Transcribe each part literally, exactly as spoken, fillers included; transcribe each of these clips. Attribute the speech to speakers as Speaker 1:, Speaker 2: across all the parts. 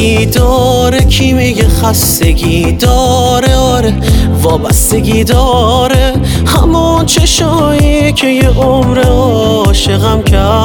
Speaker 1: خستگی داره، کی میگه خستگی داره؟ آره وابستگی داره، همون چشایی که یه عمر عاشقم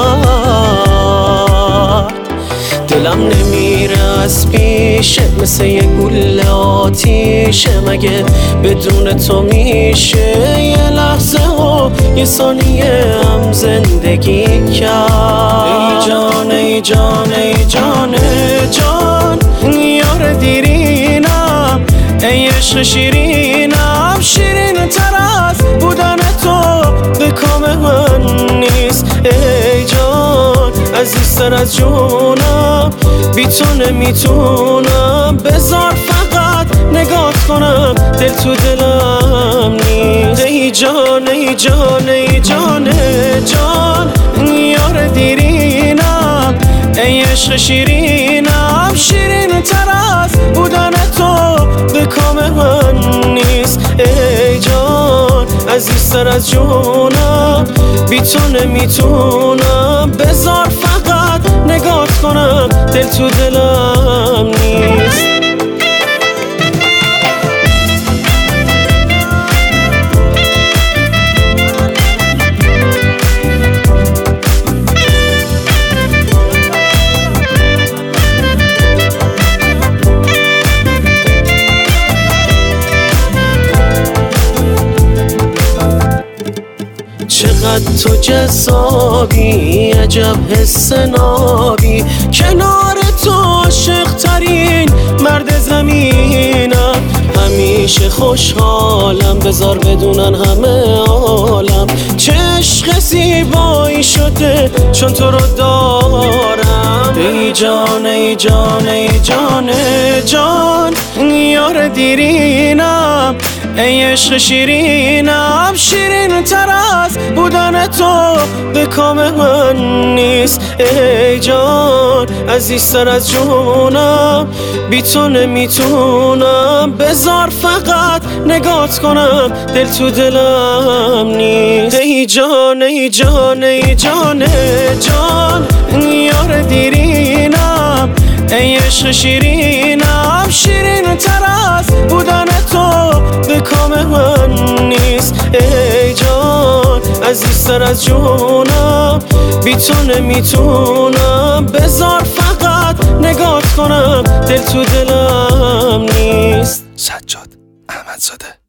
Speaker 1: کرد. دلم نمیره از پیشه، مثل یه گل آتیشه، مگه بدون تو میشه یه لحظه و یه ثانیه هم زندگی کرد؟ ای جان ای جان ای جان جان یار دیرینم، ای عشق شیرینم، شیرین تر از بودن تو به کام من نیست. ای جان عزیزتر از جونم، بی تو نمیتونم، بذار فقط نگات کنم، دل تو دلم نیست. ای جان ای جان ای جان جان یار دیرینم، ای عشق شیرینم، شیرین تر از بودن تو به کام من نیست. ای جان عزیزتر از جونم، بی تو نمیتونم، بذار فقط نگات کنم، دل تو دلم نیست. چقدر تو جذابی، عجب حس نابی، کنار تو عاشق ترین مرد زمینم، همیشه خوشحالم، بذار بدونن همه عالم چه عشق زیبایی شده چون تو رو دارم. ای جان ای جان ای جان جان یار دیرینم، ای عشق شیرینم، شیرین تر از بودن تو به کام من نیست. ای جان عزیزتر از جونم، بی تو نمیتونم، بذار فقط نگات کنم، دل تو دلم نیست. ای جان ای جان ای جان جان یار دیرینم، ای عشق شیرینم، شیرین تر از بودن تو به کام من نیست. ای جان عزیزتر از جونم، بی تو نمیتونم، بذار فقط نگات کنم، دل تو دلم نیست.
Speaker 2: سجاد احمدزاده.